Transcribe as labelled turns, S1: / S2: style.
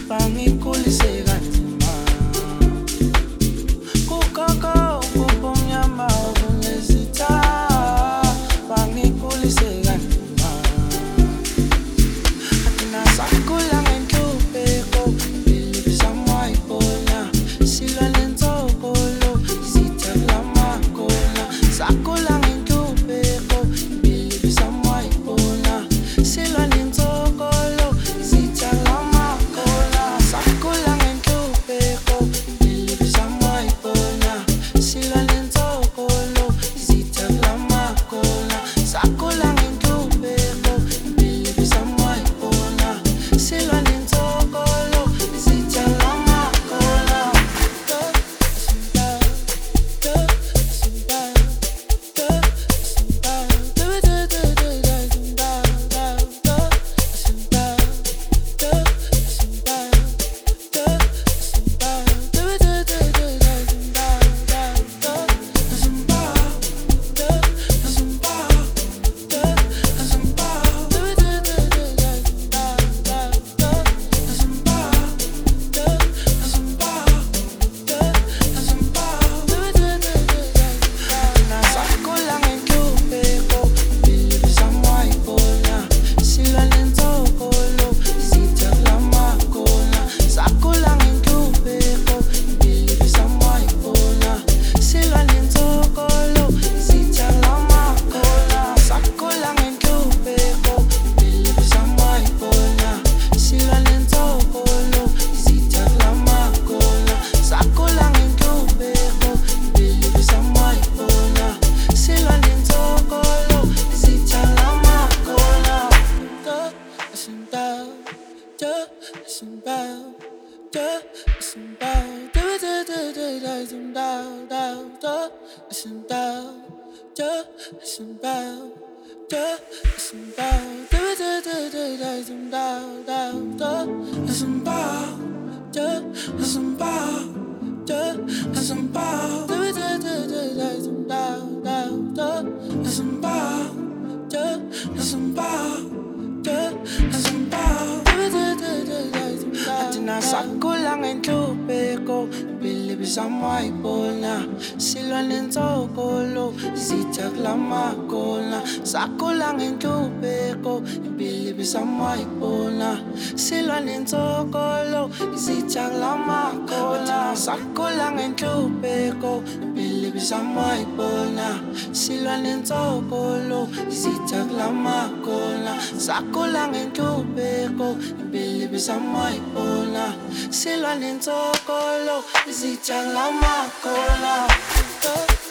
S1: bangikhulise kanzima kukoko kubumnyama kunezitha bangikhulise kanzima athina sakhula ngenhlupheko belibisa moyibona silwa nensokolo izitha kulamakhona sakhula ngenhlupheko belibisa moyibona silwa nensokolo izitha kulamakhona sakhula ngenhlupheko belibisa moyibona silwa nensokolo izitha kulamakhona sakhula ngenhlupheko belibisa moyibona silwa nensokolo izitha kulamakhona sakhula ngenhlupheko belibisa moyibona silwa nensokolo izitha kulamakhona sakhula ngenhlupheko belibisa moyibona silwa nensokolo izitha kulamakhona sakhula ngenhlupheko belibisa moyibona silwa nensokolo izitha kulamakhona sakhula ngenhlupheko belibisa moyibona silwa nensokolo izitha kulamakhona athina sakhula ngenhlupheko belibisa moyibona silwa nensokolo izitha kulamakhona sakhula ngenhlupheko belibisa moyibona silwa nensokolo izitha kulamakhona sakhula ngenhlupheko belibisa moyibona silwa nensokolo izitha kulamakhona sakhula ngenhlupheko belibisa moyibona silwa nensokolo izitha kulamakhona